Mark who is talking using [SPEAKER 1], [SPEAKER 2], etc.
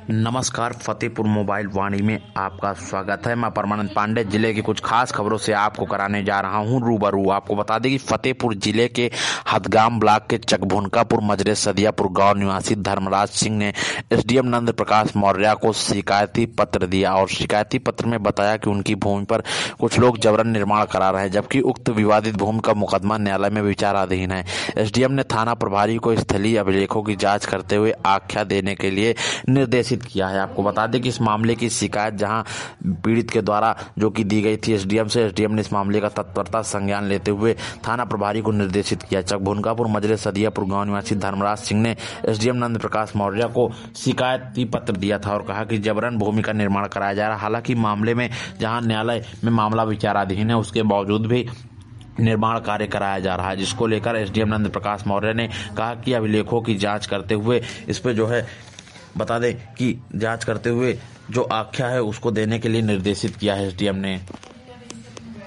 [SPEAKER 1] नमस्कार, फतेहपुर मोबाइल वाणी में आपका स्वागत है। मैं परमानंद पांडे जिले की कुछ खास खबरों से आपको कराने जा रहा हूं रूबरू। आपको बता दें कि फतेहपुर जिले के हथगाम ब्लॉक के चकभुनकापुर मजरे सदियापुर गांव निवासी धर्मराज सिंह ने एसडीएम नंद प्रकाश मौर्य को शिकायती पत्र दिया और शिकायती पत्र में बताया कि उनकी भूमि पर कुछ लोग जबरन निर्माण करा रहे हैं, जबकि उक्त विवादित भूमि का मुकदमा न्यायालय में विचाराधीन है। एसडीएम ने थाना प्रभारी को स्थलीय अभिलेखों की जाँच करते हुए आख्या देने के लिए निर्देशित किया है। आपको बता दें कि इस मामले की शिकायत जहां पीड़ित के द्वारा जो कि दी गई थी एसडीएम से, एसडीएम ने इस मामले का तत्परता संज्ञान लेते हुए थाना प्रभारी को निर्देशित किया। चकभुनकापुर मजरे सदियापुर गांव निवासी धर्मराज सिंह ने एसडीएम नंद प्रकाश मौर्य को शिकायती पत्र दिया था और कहा कि जबरन भूमि का निर्माण कराया जा रहा है। हालांकि मामले में जहां न्यायालय में मामला विचाराधीन है, उसके बावजूद भी निर्माण कार्य कराया जा रहा है, जिसको लेकर एसडीएम नंद प्रकाश मौर्य ने कहा कि अभिलेखों की जांच करते हुए इस पे जो है बता दें कि जांच करते हुए जो आख्या है उसको देने के लिए निर्देशित किया है एसडीएम ने।